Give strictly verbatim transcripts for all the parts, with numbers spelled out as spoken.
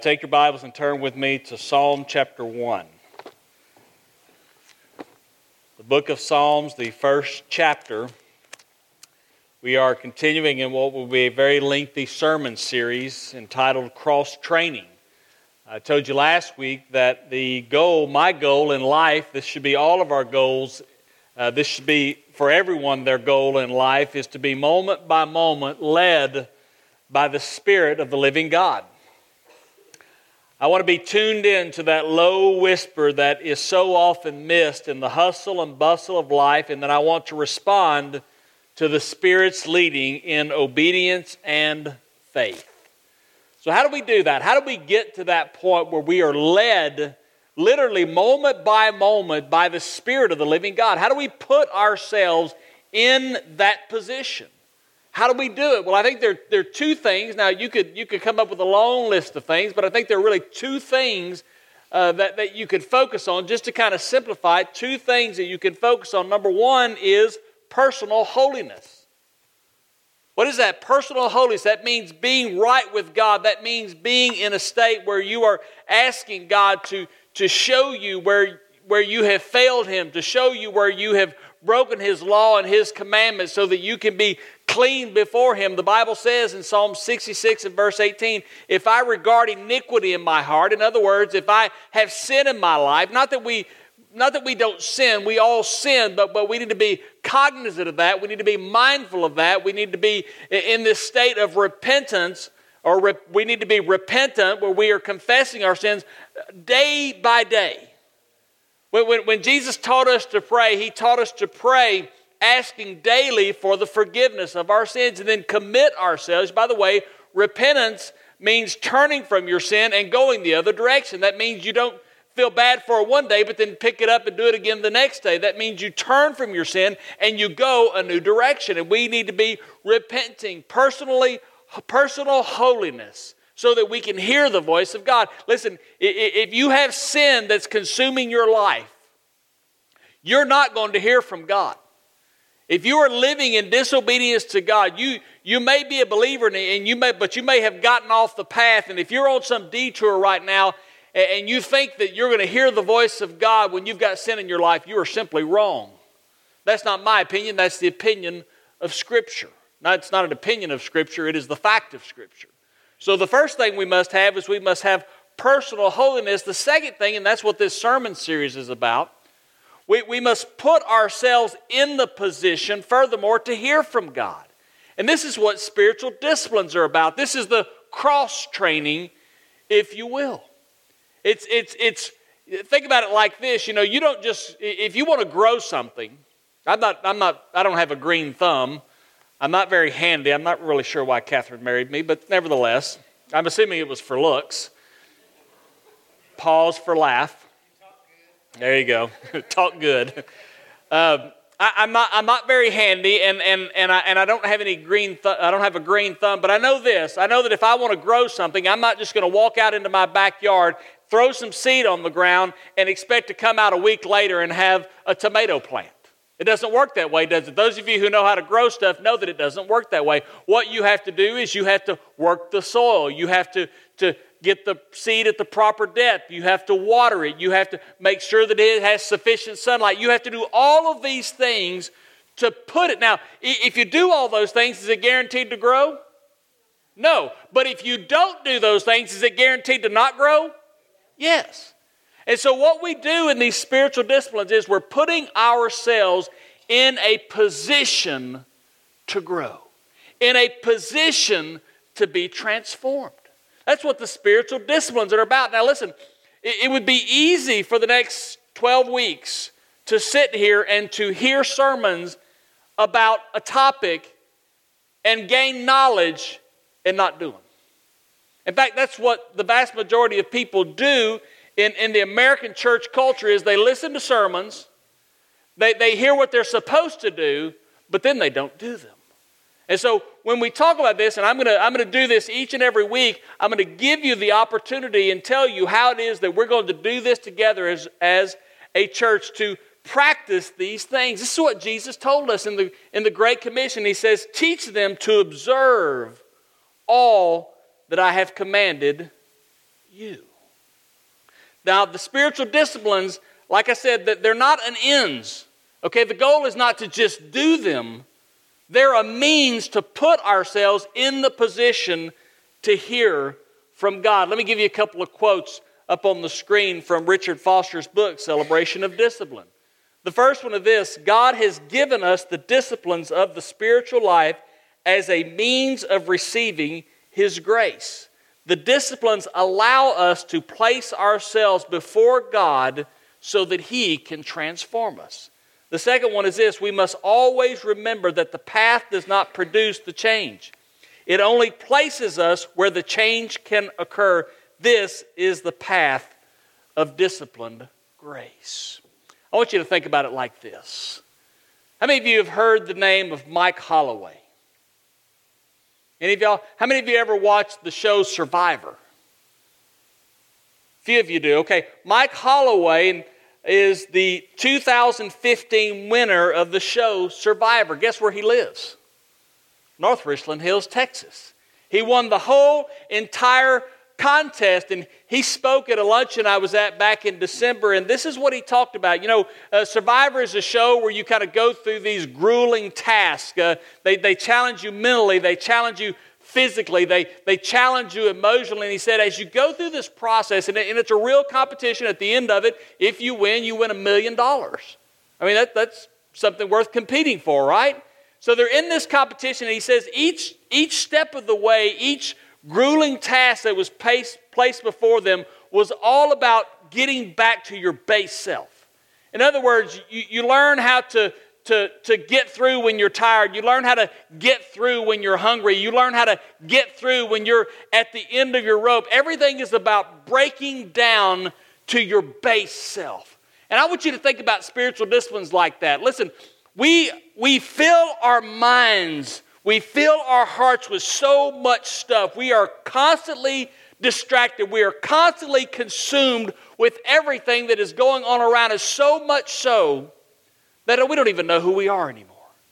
Take your Bibles and turn with me to Psalm chapter one. The book of Psalms, the first chapter. We are continuing in what will be a very lengthy sermon series entitled Cross Training. I told you last week that the goal, my goal in life, this should be all of our goals, uh, this should be for everyone their goal in life, is to be moment by moment led by the Spirit of the living God. I want to be tuned in to that low whisper that is so often missed in the hustle and bustle of life, and that I want to respond to the Spirit's leading in obedience and faith. So how do we do that? How do we get to that point where we are led literally moment by moment by the Spirit of the living God? How do we put ourselves in that position? How do we do it? Well, I think there, there are two things. Now, you could you could come up with a long list of things, but I think there are really two things uh, that, that you could focus on, just to kind of simplify it. Two things that you can focus on. Number one is personal holiness. What is that? Personal holiness. That means being right with God. That means being in a state where you are asking God to, to show you where, where you have failed Him, to show you where you have broken His law and His commandments so that you can be clean before Him. The Bible says in Psalm sixty-six and verse eighteen, if I regard iniquity in my heart, in other words, if I have sin in my life, not that we not that we don't sin, we all sin, but, but we need to be cognizant of that. We need to be mindful of that. We need to be in this state of repentance, or re, we need to be repentant where we are confessing our sins day by day. When, when, when Jesus taught us to pray, He taught us to pray asking daily for the forgiveness of our sins, and then commit ourselves. By the way, repentance means turning from your sin and going the other direction. That means you don't feel bad for it one day, but then pick it up and do it again the next day. That means you turn from your sin and you go a new direction. And we need to be repenting personally, personal holiness, so that we can hear the voice of God. Listen, if you have sin that's consuming your life, you're not going to hear from God. If you are living in disobedience to God, you, you may be a believer, and you may, but you may have gotten off the path. And if you're on some detour right now and you think that you're going to hear the voice of God when you've got sin in your life, you are simply wrong. That's not my opinion. That's the opinion of Scripture. Now, it's not an opinion of Scripture. It is the fact of Scripture. So the first thing we must have is we must have personal holiness. The second thing, and that's what this sermon series is about, We, we must put ourselves in the position, furthermore, to hear from God. And this is what spiritual disciplines are about. This is the cross training, if you will. It's, it's, it's, think about it like this. You know, you don't just, if you want to grow something, I'm not, I'm not, I don't have a green thumb. I'm not very handy. I'm not really sure why Catherine married me, but nevertheless, I'm assuming it was for looks. Pause for laugh. There you go. Talk good. Um, I, I'm not. I'm not very handy, and and and I and I don't have any green. Th- I don't have a green thumb. But I know this. I know that if I want to grow something, I'm not just going to walk out into my backyard, throw some seed on the ground, and expect to come out a week later and have a tomato plant. It doesn't work that way, does it? Those of you who know how to grow stuff know that it doesn't work that way. What you have to do is you have to work the soil. You have to to get the seed at the proper depth. You have to water it. You have to make sure that it has sufficient sunlight. You have to do all of these things to put it. Now, if you do all those things, is it guaranteed to grow? No. But if you don't do those things, is it guaranteed to not grow? Yes. And so what we do in these spiritual disciplines is we're putting ourselves in a position to grow, in a position to be transformed. That's what the spiritual disciplines are about. Now listen, it would be easy for the next twelve weeks to sit here and to hear sermons about a topic and gain knowledge and not do them. In fact, that's what the vast majority of people do in, in the American church culture is they listen to sermons, they, they hear what they're supposed to do, but then they don't do them. And so when we talk about this, and I'm going to I'm going to do this each and every week, I'm going to give you the opportunity and tell you how it is that we're going to do this together as, as a church to practice these things. This is what Jesus told us in the, in the Great Commission. He says, teach them to observe all that I have commanded you. Now, the spiritual disciplines, like I said, that they're not an ends. Okay, the goal is not to just do them. They're a means to put ourselves in the position to hear from God. Let me give you a couple of quotes up on the screen from Richard Foster's book, Celebration of Discipline. The first one is this: God has given us the disciplines of the spiritual life as a means of receiving His grace. The disciplines allow us to place ourselves before God so that He can transform us. The second one is this: we must always remember that the path does not produce the change. It only places us where the change can occur. This is the path of disciplined grace. I want you to think about it like this. How many of you have heard the name of Mike Holloway? Any of y'all? How many of you ever watched the show Survivor? A few of you do. Okay, Mike Holloway is the two thousand fifteen winner of the show Survivor. Guess where he lives? North Richland Hills, Texas. He won the whole entire contest, and he spoke at a luncheon I was at back in December, and this is what he talked about. You know, uh, Survivor is a show where you kind of go through these grueling tasks. Uh, they, they challenge you mentally, they challenge you physically, they, they challenge you emotionally, and he said as you go through this process, and, it, and it's a real competition, at the end of it, if you win, you win a million dollars. I mean, that, that's something worth competing for, right? So they're in this competition, and he says each, each step of the way, each grueling task that was placed, placed before them was all about getting back to your base self. In other words, you, you learn how to, to, to get through when you're tired. You learn how to get through when you're hungry. You learn how to get through when you're at the end of your rope. Everything is about breaking down to your base self. And I want you to think about spiritual disciplines like that. Listen, we, we fill our minds We fill our hearts with so much stuff. We are constantly distracted. We are constantly consumed with everything that is going on around us, so much so that we don't even know who we are anymore.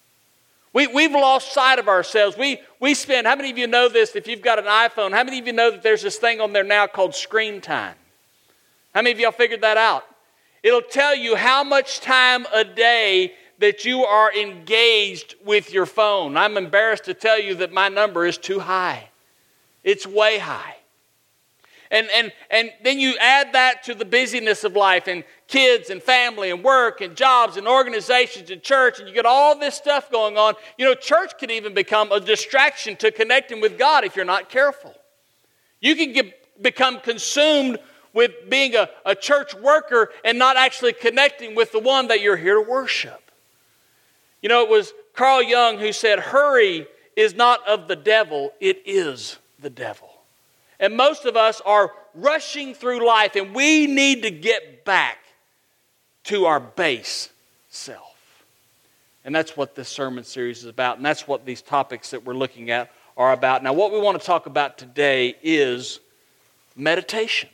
We, we've lost sight of ourselves. We, we spend, how many of you know this, if you've got an iPhone, how many of you know that there's this thing on there now called screen time? How many of y'all figured that out? It'll tell you how much time a day that you are engaged with your phone. I'm embarrassed to tell you that my number is too high. It's way high. And, and, and then you add that to the busyness of life and kids and family and work and jobs and organizations and church, and you get all this stuff going on. You know, church can even become a distraction to connecting with God if you're not careful. You can get, become consumed with being a, a church worker and not actually connecting with the one that you're here to worship. You know, it was Carl Jung who said, hurry is not of the devil, it is the devil. And most of us are rushing through life, and we need to get back to our base self. And that's what this sermon series is about, and that's what these topics that we're looking at are about. Now, what we want to talk about today is meditation.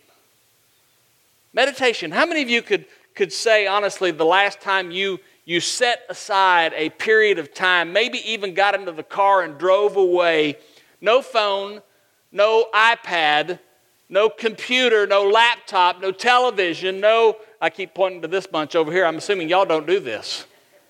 Meditation. How many of you could, could say, honestly, the last time you You set aside a period of time, maybe even got into the car and drove away, no phone, no iPad, no computer, no laptop, no television, no, I keep pointing to this bunch over here. I'm assuming y'all don't do this.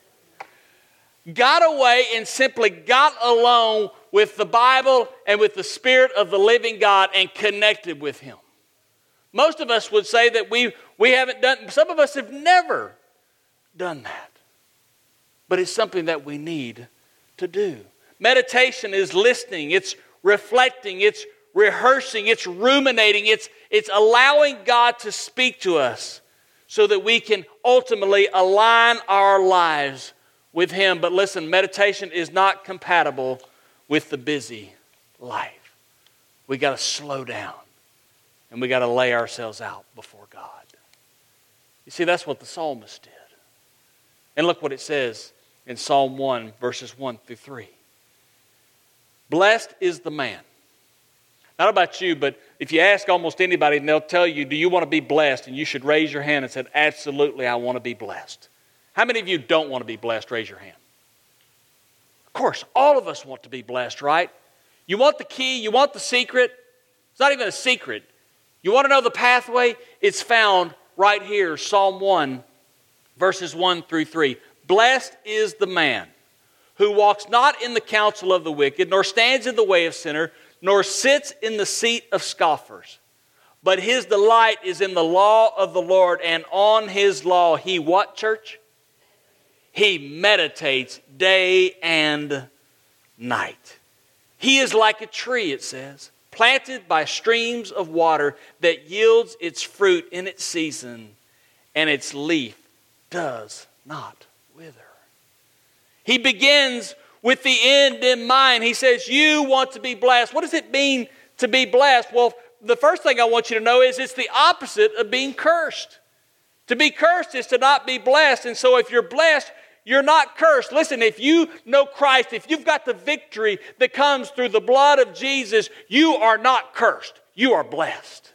Got away and simply got alone with the Bible and with the Spirit of the living God and connected with Him. Most of us would say that we, we haven't done, some of us have never done that. But it's something that we need to do. Meditation is listening, it's reflecting, it's rehearsing, it's ruminating, it's, it's allowing God to speak to us so that we can ultimately align our lives with Him. But listen, meditation is not compatible with the busy life. We got to slow down and we got to lay ourselves out before God. You see, that's what the psalmist did. And look what it says in Psalm one, verses one through three. Blessed is the man. Not about you, but if you ask almost anybody, and they'll tell you, do you want to be blessed? And you should raise your hand and say, absolutely, I want to be blessed. How many of you don't want to be blessed? Raise your hand. Of course, all of us want to be blessed, right? You want the key, you want the secret. It's not even a secret. You want to know the pathway? It's found right here, Psalm one, verses one through three. Blessed is the man who walks not in the counsel of the wicked, nor stands in the way of sinner, nor sits in the seat of scoffers. But his delight is in the law of the Lord, and on his law he what, church? He meditates day and night. He is like a tree, it says, planted by streams of water that yields its fruit in its season, and its leaf does not wither. He begins with the end in mind. He says, you want to be blessed. What does it mean to be blessed? Well, the first thing I want you to know is it's the opposite of being cursed. To be cursed is to not be blessed. And so if you're blessed, you're not cursed. Listen, if you know Christ, if you've got the victory that comes through the blood of Jesus, you are not cursed. You are blessed.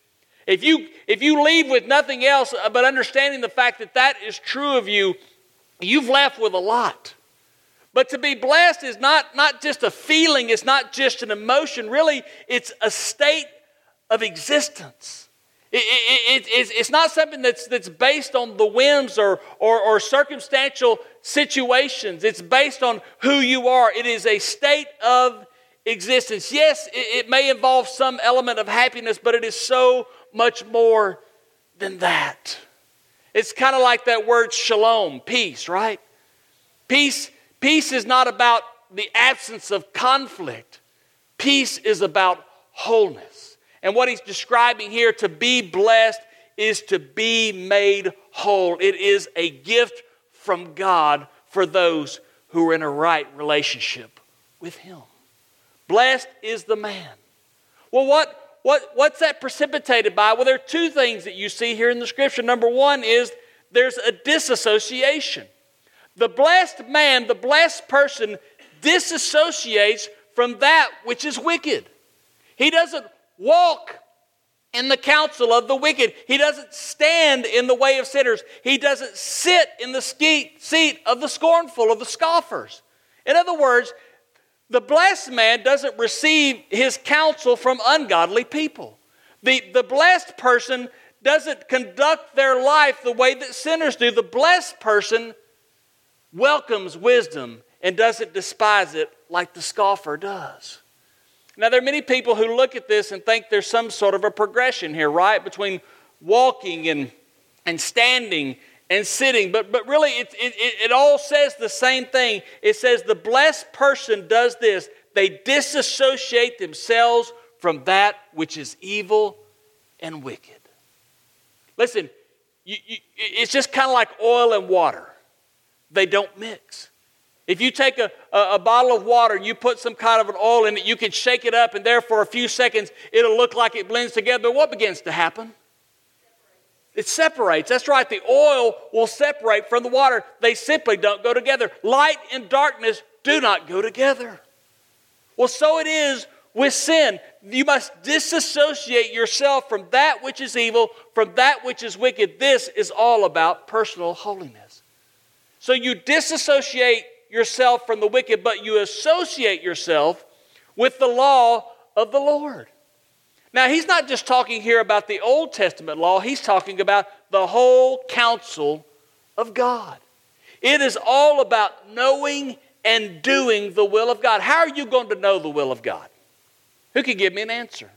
If you, if you leave with nothing else but understanding the fact that that is true of you, you've left with a lot. But to be blessed is not, not just a feeling. It's not just an emotion. Really, it's a state of existence. It, it, it, it's not something that's, that's based on the whims or, or, or circumstantial situations. It's based on who you are. It is a state of existence. Yes, it, it may involve some element of happiness, but it is so much more than that. It's kind of like that word shalom, peace, right? Peace, peace is not about the absence of conflict. Peace is about wholeness. And what he's describing here, to be blessed, is to be made whole. It is a gift from God for those who are in a right relationship with him. Blessed is the man. Well, what, what, what's that precipitated by? Well, there are two things that you see here in the scripture. Number one is there's a disassociation. The blessed man, the blessed person, disassociates from that which is wicked. He doesn't walk in the counsel of the wicked. He doesn't stand in the way of sinners. He doesn't sit in the seat of the scornful, of the scoffers. In other words, the blessed man doesn't receive his counsel from ungodly people. The, the blessed person doesn't conduct their life the way that sinners do. The blessed person welcomes wisdom and doesn't despise it like the scoffer does. Now, there are many people who look at this and think there's some sort of a progression here, right? Between walking and, and standing and sitting. But, but really, it, it, it all says the same thing. It says the blessed person does this. They disassociate themselves from that which is evil and wicked. Listen, you, you, it's just kind of like oil and water. They don't mix. If you take a, a, a bottle of water and you put some kind of an oil in it, you can shake it up, and there for a few seconds, it'll look like it blends together. But what begins to happen? It separates. That's right. The oil will separate from the water. They simply don't go together. Light and darkness do not go together. Well, so it is with sin. You must disassociate yourself from that which is evil, from that which is wicked. This is all about personal holiness. So you disassociate yourself from the wicked, but you associate yourself with the law of the Lord. Now, he's not just talking here about the Old Testament law. He's talking about the whole counsel of God. It is all about knowing and doing the will of God. How are you going to know the will of God? Who can give me an answer?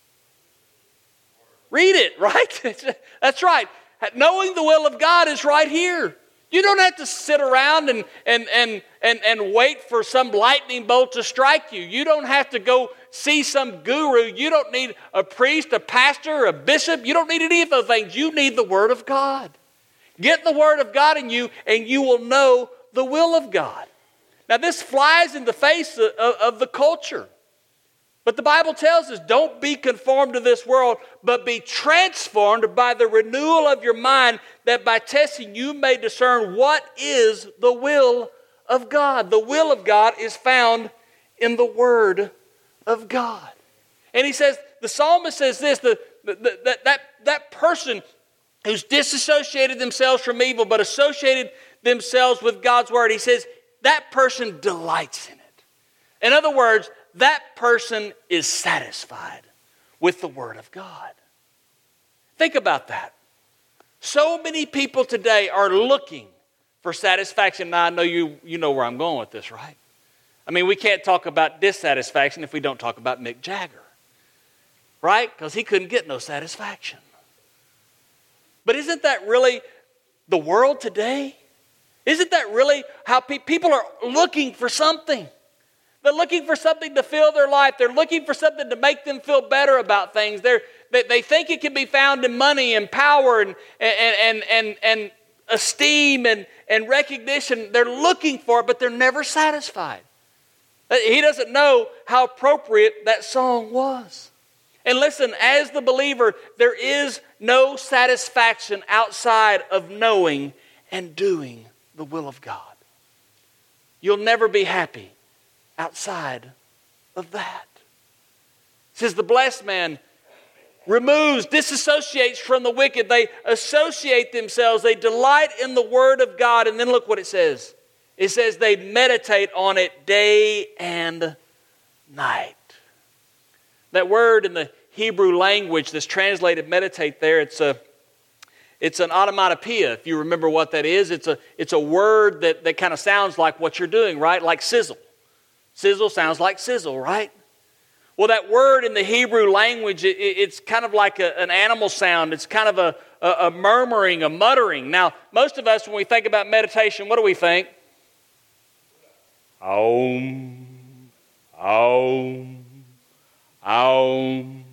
Read it, right? That's right. Knowing the will of God is right here. You don't have to sit around and, and, and, and, and wait for some lightning bolt to strike you. You don't have to go see some guru. You don't need a priest, a pastor, a bishop. You don't need any of those things. You need the Word of God. Get the Word of God in you, and you will know the will of God. Now, this flies in the face of, of, of the culture. But the Bible tells us, don't be conformed to this world, but be transformed by the renewal of your mind, that by testing you may discern what is the will of God. The will of God is found in the Word of God. And he says, the psalmist says this, the, the, the, that, that, that person who's disassociated themselves from evil, but associated themselves with God's Word, he says, that person delights in it. In other words, that person is satisfied with the Word of God. Think about that. So many people today are looking for satisfaction. Now, I know you, you know where I'm going with this, right? I mean, we can't talk about dissatisfaction if we don't talk about Mick Jagger, right? Because he couldn't get no satisfaction. But isn't that really the world today? Isn't that really how pe- people are looking for something? They're looking for something to fill their life. They're looking for something to make them feel better about things. They're, they they think it can be found in money and power and and and and, and esteem and, and recognition. They're looking for it, but they're never satisfied. He doesn't know how appropriate that song was. And listen, as the believer, there is no satisfaction outside of knowing and doing the will of God. You'll never be happy outside of that. It says the blessed man removes, disassociates from the wicked. They associate themselves. They delight in the word of God. And then look what it says. It says they meditate on it day and night. That word in the Hebrew language that's translated meditate there, it's a it's an onomatopoeia, if you remember what that is. It's a it's a word that, that kind of sounds like what you're doing, right? Like sizzle. Sizzle sounds like sizzle, right? Well, that word in the Hebrew language, it, it's kind of like a, an animal sound. It's kind of a, a, a murmuring, a muttering. Now, most of us, when we think about meditation, what do we think? Om, Om, Om.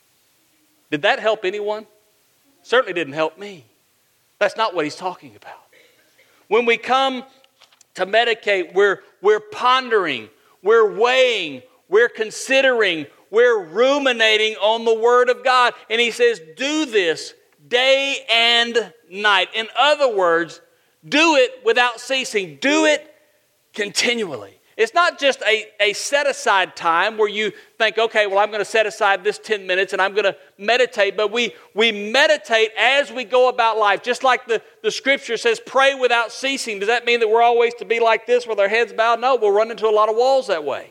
Did that help anyone? Certainly didn't help me. That's not what he's talking about. When we come to meditate, we're, we're pondering, we're weighing, we're considering, we're ruminating on the Word of God. And he says, do this day and night. In other words, do it without ceasing. Do it continually. It's not just a, a set-aside time where you think, okay, well, I'm going to set aside this ten minutes and I'm going to meditate. But we, we meditate as we go about life. Just like the, the Scripture says, pray without ceasing. Does that mean that we're always to be like this with our heads bowed? No, we'll run into a lot of walls that way.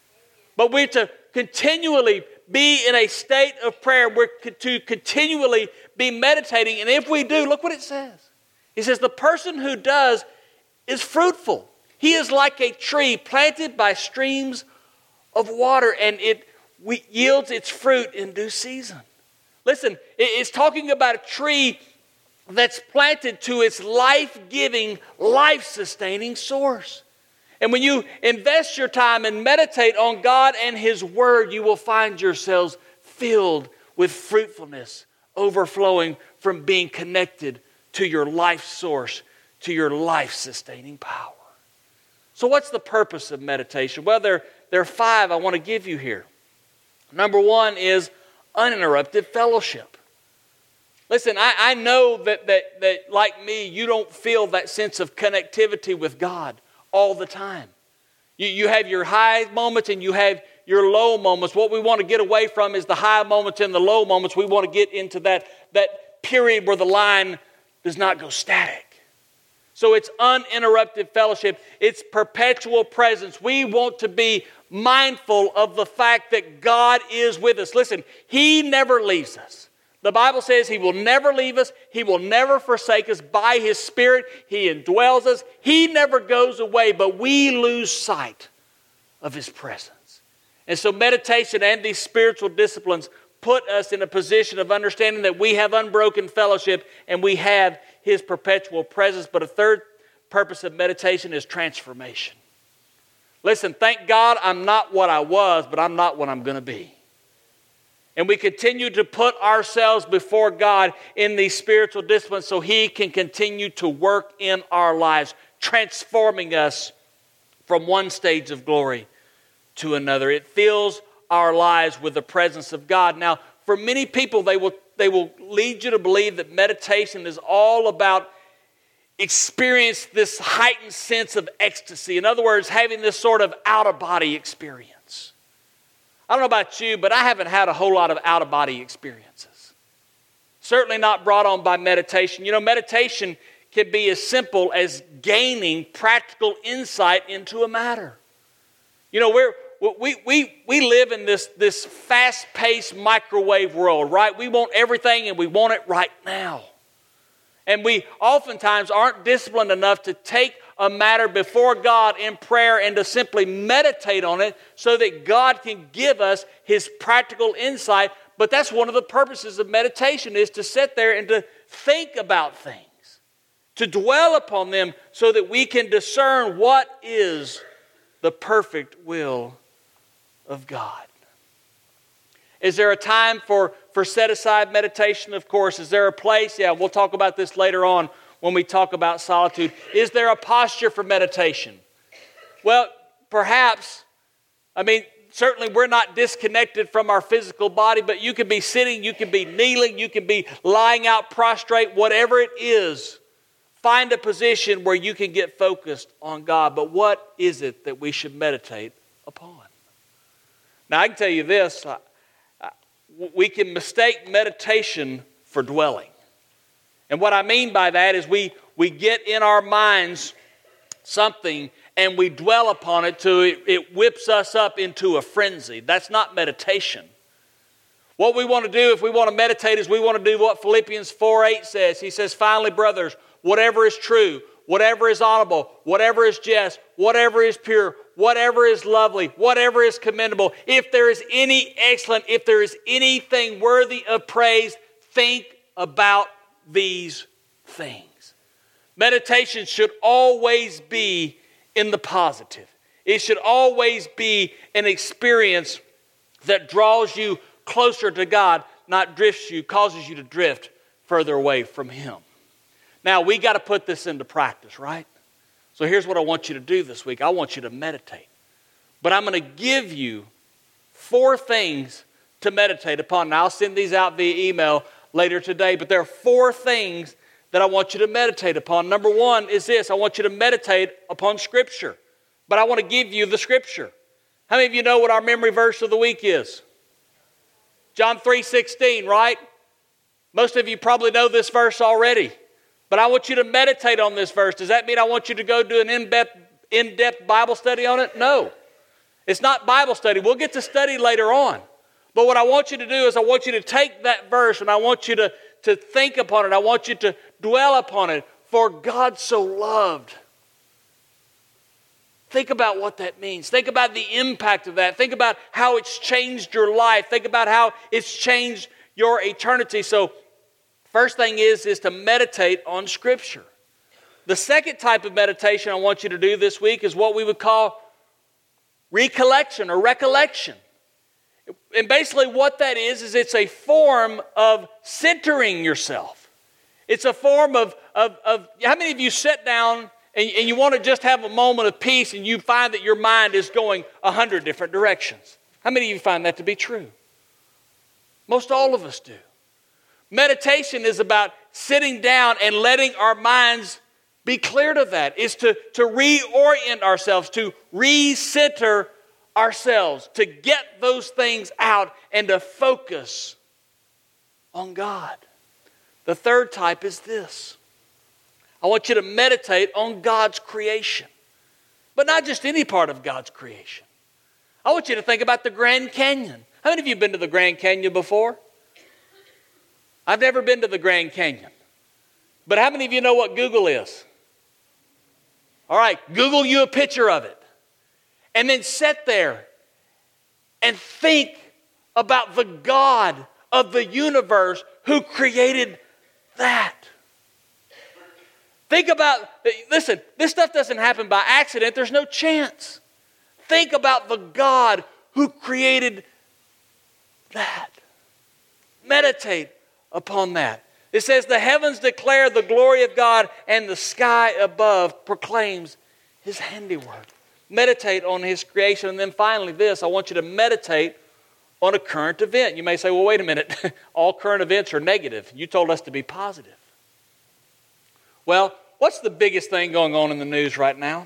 But we're to continually be in a state of prayer. We're to continually be meditating. And if we do, look what it says. It says, the person who does is fruitful. He is like a tree planted by streams of water, and it yields its fruit in due season. Listen, it's talking about a tree that's planted to its life-giving, life-sustaining source. And when you invest your time and meditate on God and His Word, you will find yourselves filled with fruitfulness, overflowing from being connected to your life source, to your life-sustaining power. So what's the purpose of meditation? Well, there, there are five I want to give you here. Number one is uninterrupted fellowship. Listen, I, I know that, that, that, like me, you don't feel that sense of connectivity with God all the time. You, you have your high moments and you have your low moments. What we want to get away from is the high moments and the low moments. We want to get into that, that period where the line does not go static. So it's uninterrupted fellowship. It's perpetual presence. We want to be mindful of the fact that God is with us. Listen, He never leaves us. The Bible says He will never leave us. He will never forsake us. By His Spirit, He indwells us. He never goes away, but we lose sight of His presence. And so meditation and these spiritual disciplines put us in a position of understanding that we have unbroken fellowship and we have His perpetual presence. But a third purpose of meditation is transformation. Listen, thank God I'm not what I was, but I'm not what I'm going to be. And we continue to put ourselves before God in these spiritual disciplines so He can continue to work in our lives, transforming us from one stage of glory to another. It fills our lives with the presence of God. Now, for many people, they will they will lead you to believe that meditation is all about experience this heightened sense of ecstasy. In other words, having this sort of out-of-body experience. I don't know about you, but I haven't had a whole lot of out-of-body experiences. Certainly not brought on by meditation. You know, meditation can be as simple as gaining practical insight into a matter. You know, we're we, we, we live in this, this fast-paced microwave world, right? We want everything and we want it right now. And we oftentimes aren't disciplined enough to take a matter before God in prayer and to simply meditate on it so that God can give us His practical insight. But that's one of the purposes of meditation, is to sit there and to think about things, to dwell upon them so that we can discern what is the perfect will of God. Is there a time for, for set-aside meditation? Of course. Is there a place? Yeah, we'll talk about this later on when we talk about solitude. Is there a posture for meditation? Well, perhaps. I mean, certainly we're not disconnected from our physical body, but you can be sitting, you can be kneeling, you can be lying out prostrate, whatever it is. Find a position where you can get focused on God. But what is it that we should meditate upon? Now, I can tell you this. We can mistake meditation for dwelling. And what I mean by that is we, we get in our minds something and we dwell upon it till it, it whips us up into a frenzy. That's not meditation. What we want to do if we want to meditate is we want to do what Philippians four eight says. He says, finally, brothers, whatever is true, whatever is honorable, whatever is just, whatever is pure, whatever is lovely, whatever is commendable, if there is any excellent, if there is anything worthy of praise, think about these things. Meditation should always be in the positive. It should always be an experience that draws you closer to God, not drifts you, causes you to drift further away from Him. Now, we got to put this into practice, right? So here's what I want you to do this week. I want you to meditate. But I'm going to give you four things to meditate upon. Now, I'll send these out via email later today, but there are four things that I want you to meditate upon. Number one is this. I want you to meditate upon Scripture. But I want to give you the Scripture. How many of you know what our memory verse of the week is? John three sixteen, right? Most of you probably know this verse already. But I want you to meditate on this verse. Does that mean I want you to go do an in-depth, in-depth Bible study on it? No. It's not Bible study. We'll get to study later on. But what I want you to do is I want you to take that verse and I want you to, to think upon it. I want you to dwell upon it. For God so loved. Think about what that means. Think about the impact of that. Think about how it's changed your life. Think about how it's changed your eternity. So, first thing is, is to meditate on Scripture. The second type of meditation I want you to do this week is what we would call recollection or recollection. And basically what that is, is it's a form of centering yourself. It's a form of, of, of how many of you sit down and, and you want to just have a moment of peace and you find that your mind is going a hundred different directions? How many of you find that to be true? Most all of us do. Meditation is about sitting down and letting our minds be clear to that. It's to, to reorient ourselves, to recenter ourselves, to get those things out and to focus on God. The third type is this. I want you to meditate on God's creation. But not just any part of God's creation. I want you to think about the Grand Canyon. How many of you have been to the Grand Canyon before? I've never been to the Grand Canyon. But how many of you know what Google is? All right, Google you a picture of it. And then sit there and think about the God of the universe who created that. Think about, listen, this stuff doesn't happen by accident. There's no chance. Think about the God who created that. Meditate upon that. It says, the heavens declare the glory of God, and the sky above proclaims His handiwork. Meditate on His creation. And then finally this, I want you to meditate on a current event. You may say, well, wait a minute. All current events are negative. You told us to be positive. Well, what's the biggest thing going on in the news right now?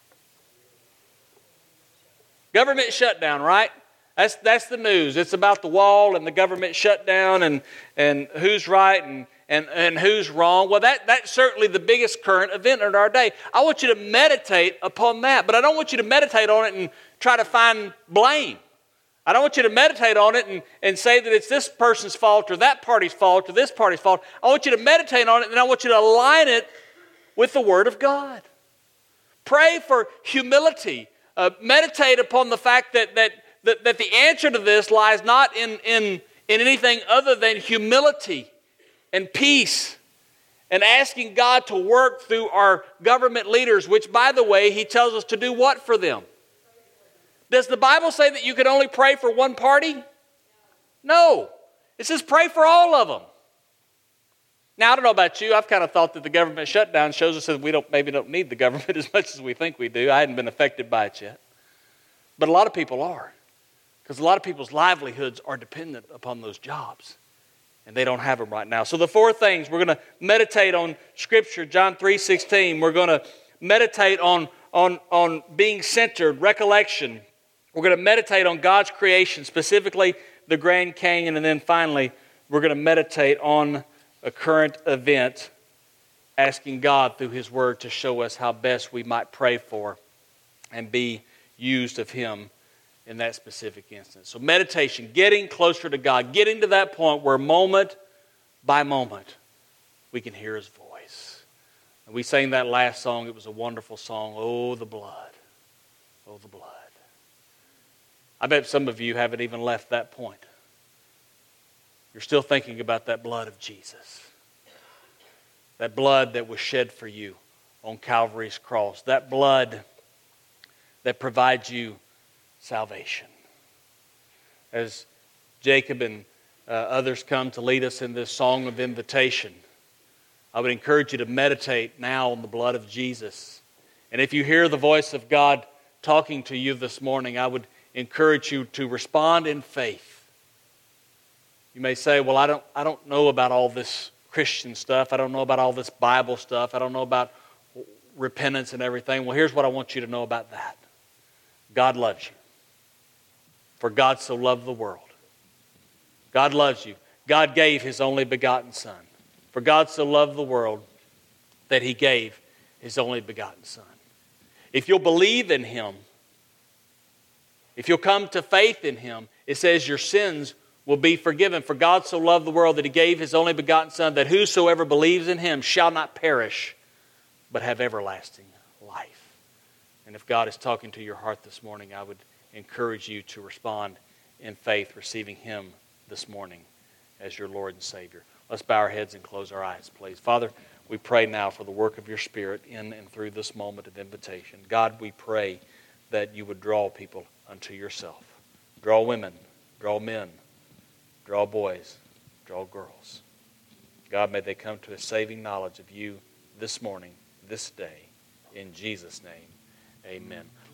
Government shutdown, right? That's that's the news. It's about the wall and the government shutdown and, and who's right and, and, and who's wrong. Well, that, that's certainly the biggest current event in our day. I want you to meditate upon that, but I don't want you to meditate on it and try to find blame. I don't want you to meditate on it and, and say that it's this person's fault or that party's fault or this party's fault. I want you to meditate on it, and I want you to align it with the Word of God. Pray for humility. Uh, meditate upon the fact that, that, that, that the answer to this lies not in, in, in anything other than humility and peace and asking God to work through our government leaders, which, by the way, He tells us to do what for them? Does the Bible say that you can only pray for one party? No. It says pray for all of them. Now, I don't know about you. I've kind of thought that the government shutdown shows us that we don't maybe don't need the government as much as we think we do. I hadn't been affected by it yet. But a lot of people are. Because a lot of people's livelihoods are dependent upon those jobs. And they don't have them right now. So the four things, we're going to meditate on Scripture, John three sixteen. We're going to meditate on, on, on being centered, recollection. We're going to meditate on God's creation, specifically the Grand Canyon. And then finally, we're going to meditate on a current event, asking God through His Word to show us how best we might pray for and be used of Him in that specific instance. So meditation, getting closer to God, getting to that point where moment by moment we can hear His voice. And we sang that last song. It was a wonderful song, Oh, the blood, oh, the blood. I bet some of you haven't even left that point. You're still thinking about that blood of Jesus. That blood that was shed for you on Calvary's cross. That blood that provides you salvation. As Jacob and uh, others come to lead us in this song of invitation, I would encourage you to meditate now on the blood of Jesus. And if you hear the voice of God talking to you this morning, I would encourage you to respond in faith. You may say, well, I don't, I don't know about all this Christian stuff. I don't know about all this Bible stuff. I don't know about repentance and everything. Well, here's what I want you to know about that. God loves you. For God so loved the world. God loves you. God gave His only begotten Son. For God so loved the world that He gave His only begotten Son. If you'll believe in Him, if you'll come to faith in Him, it says your sins will be forgiven. For God so loved the world that He gave His only begotten Son, that whosoever believes in Him shall not perish, but have everlasting life. And if God is talking to your heart this morning, I would encourage you to respond in faith, receiving Him this morning as your Lord and Savior. Let's bow our heads and close our eyes, please. Father, we pray now for the work of your Spirit in and through this moment of invitation. God, we pray that you would draw people unto yourself. Draw women, draw men, draw boys, draw girls. God, may they come to a saving knowledge of you this morning, this day. In Jesus' name, amen.